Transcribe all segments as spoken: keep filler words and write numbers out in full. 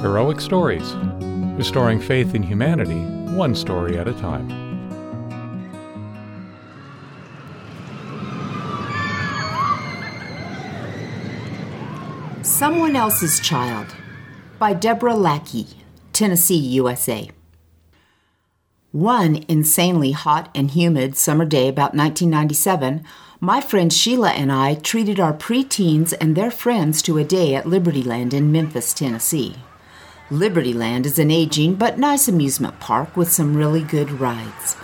Heroic Stories, restoring faith in humanity, one story at a time. Someone Else's Child by Deborah Lackey, Tennessee, U S A. One insanely hot and humid summer day about nineteen ninety-seven, my friend Sheila and I treated our preteens and their friends to a day at Libertyland in Memphis, Tennessee. Libertyland is an aging but nice amusement park with some really good rides.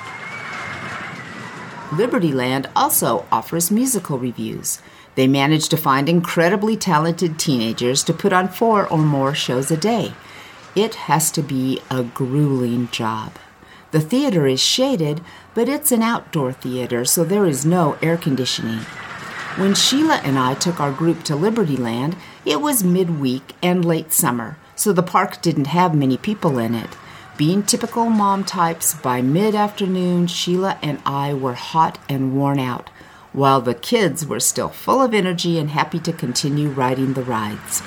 Libertyland also offers musical reviews. They manage to find incredibly talented teenagers to put on four or more shows a day. It has to be a grueling job. The theater is shaded, but it's an outdoor theater, so there is no air conditioning. When Sheila and I took our group to Libertyland, it was midweek and late summer, so the park didn't have many people in it. Being typical mom types, by mid-afternoon, Sheila and I were hot and worn out, while the kids were still full of energy and happy to continue riding the rides.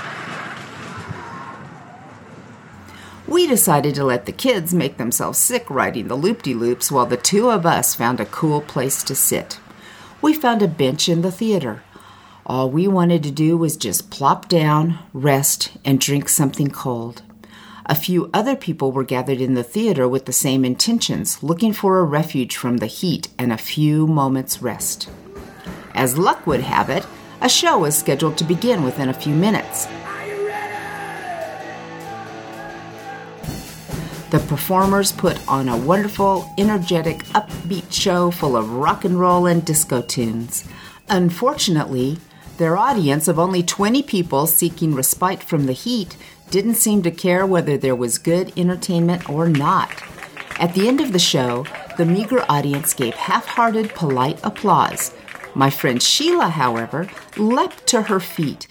We decided to let the kids make themselves sick riding the loop-de-loops while the two of us found a cool place to sit. We found a bench in the theater. All we wanted to do was just plop down, rest, and drink something cold. A few other people were gathered in the theater with the same intentions, looking for a refuge from the heat and a few moments' rest. As luck would have it, a show was scheduled to begin within a few minutes. The performers put on a wonderful, energetic, upbeat show full of rock and roll and disco tunes. Unfortunately, their audience of only twenty people seeking respite from the heat didn't seem to care whether there was good entertainment or not. At the end of the show, the meager audience gave half-hearted, polite applause. My friend Sheila, however, leapt to her feet,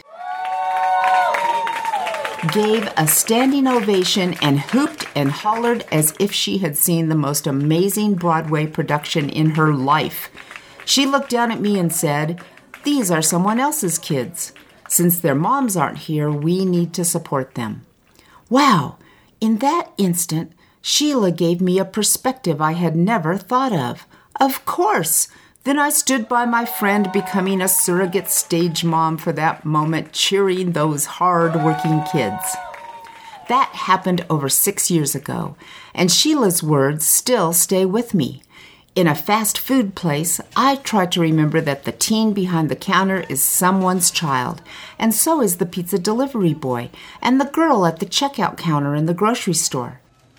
gave a standing ovation, and hooped and hollered as if she had seen the most amazing Broadway production in her life. She looked down at me and said, "These are someone else's kids. Since their moms aren't here, we need to support them." Wow! In that instant, Sheila gave me a perspective I had never thought of. Of course! Then I stood by my friend, becoming a surrogate stage mom for that moment, cheering those hard-working kids. That happened over six years ago, and Sheila's words still stay with me. In a fast food place, I try to remember that the teen behind the counter is someone's child, and so is the pizza delivery boy and the girl at the checkout counter in the grocery store.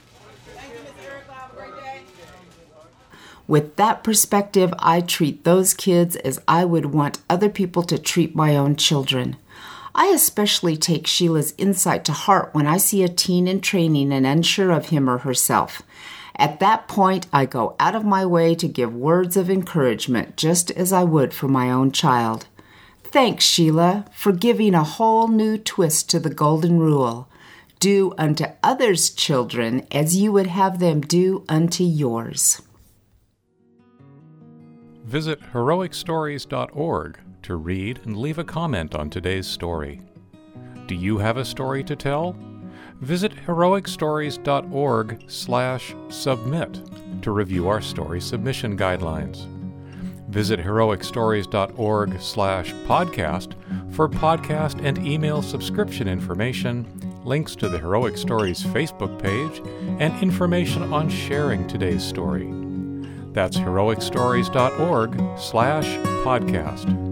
With that perspective, I treat those kids as I would want other people to treat my own children. I especially take Sheila's insight to heart when I see a teen in training and unsure of him or herself. At that point, I go out of my way to give words of encouragement, just as I would for my own child. Thanks, Sheila, for giving a whole new twist to the golden rule. Do unto others' children as you would have them do unto yours. Visit heroic stories dot org to read and leave a comment on today's story. Do you have a story to tell? Visit heroic stories dot org slash submit to review our story submission guidelines. Visit heroic stories dot org slash podcast for podcast and email subscription information, links to the Heroic Stories Facebook page, and information on sharing today's story. That's heroic stories dot org slash podcast.